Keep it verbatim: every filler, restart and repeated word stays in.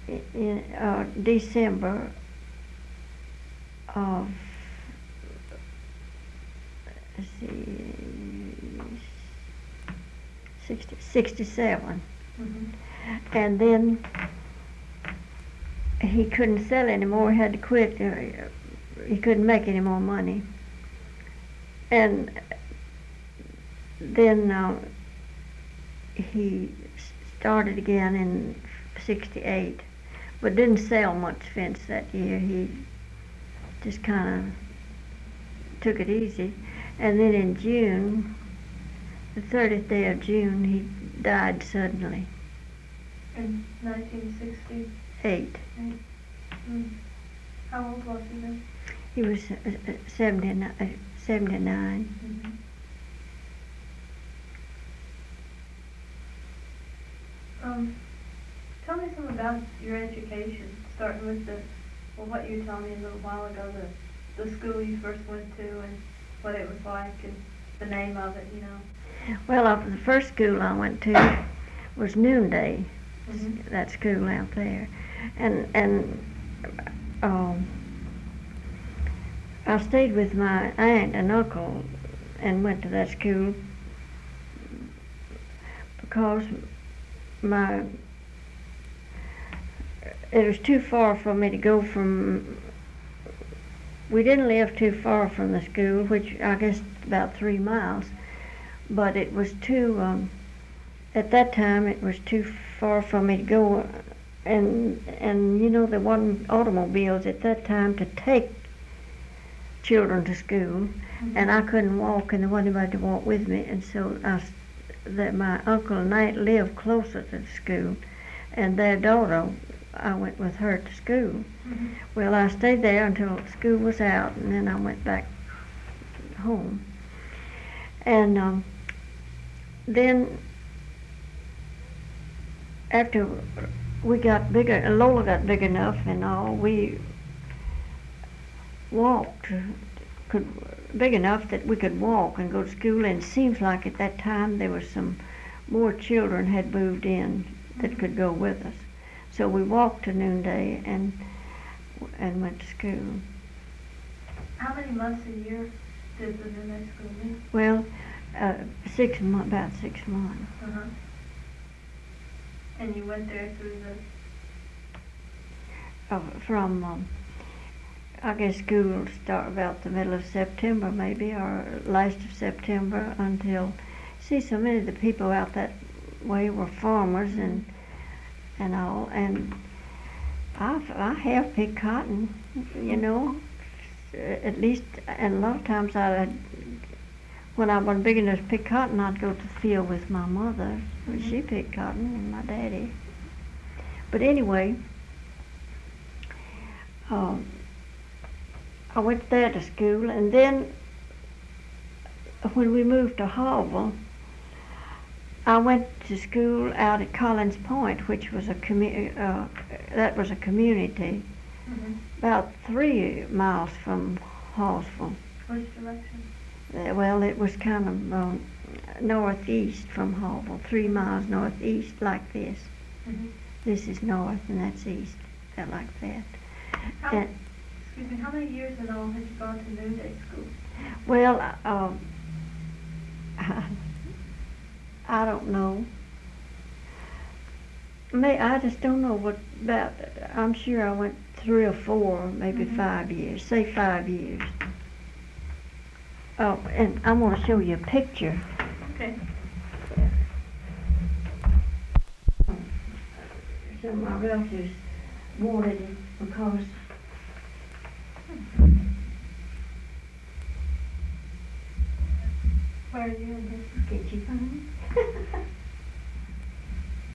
in uh, December of, let's see, sixty, sixty-seven. Mm-hmm. And then he couldn't sell anymore. He had to quit. Uh, he couldn't make any more money. And then uh, he started again in sixty-eight, but didn't sell much fence that year. He just kind of took it easy. And then in June, the thirtieth day of June, he died suddenly. In nineteen sixty-eight. Eight. Mm. How old was he then? He was uh, uh, seventy-nine. Uh, seventy-nine. Mm-hmm. Um, tell me some about your education, starting with the, well, what you were telling me a little while ago, the, the school you first went to and what it was like and the name of it, you know. Well, uh, the first school I went to was Noonday, Mm-hmm. that school out there. And, and um, I stayed with my aunt and uncle and went to that school because my it was too far for me to go from. We didn't live too far from the school, which I guess about three miles, but it was too. Um, at that time, it was too far for me to go, and and you know there wasn't automobiles at that time to take children to school, Mm-hmm. and I couldn't walk, and there wasn't anybody to walk with me, and so I, that my uncle and aunt lived closer to the school, and their daughter, I went with her to school. Mm-hmm. Well, I stayed there until school was out, and then I went back home. And um, then after we got bigger, Lola got big enough and all, we walked, could big enough that we could walk and go to school. And it seems like at that time there was some more children had moved in that could go with us. So we walked to Noonday and and went to school. How many months a year did the Noonday school meet? Well, uh, six months, about six months. Uh-huh. And you went there through the... Uh, from, um, I guess school will start about the middle of September maybe, or last of September until, see, so many of the people out that way were farmers and and all, and I, I have picked cotton, you know, at least, and a lot of times I, when I wasn't big enough to pick cotton, I'd go to the field with my mother. Mm-hmm. She picked cotton, and my daddy. But anyway, um, I went there to school, and then when we moved to Hallville, I went to school out at Collins Point, which was a commu- uh, that was a community, Mm-hmm. about three miles from Hallsville. Which direction? Uh, well, it was kind of um, northeast from Hallville, three miles northeast, like this. Mm-hmm. This is north, and that's east, uh, like that. How, And, excuse me, how many years in all had you gone to Noonday school? well, uh, um, I don't know. May I just don't know what about. I'm sure I went three or four, maybe Mhm. five years. Say five years. Oh, and I want to show you a picture. Okay. Some of my relatives wanted it because Where are you in this? Did you find it?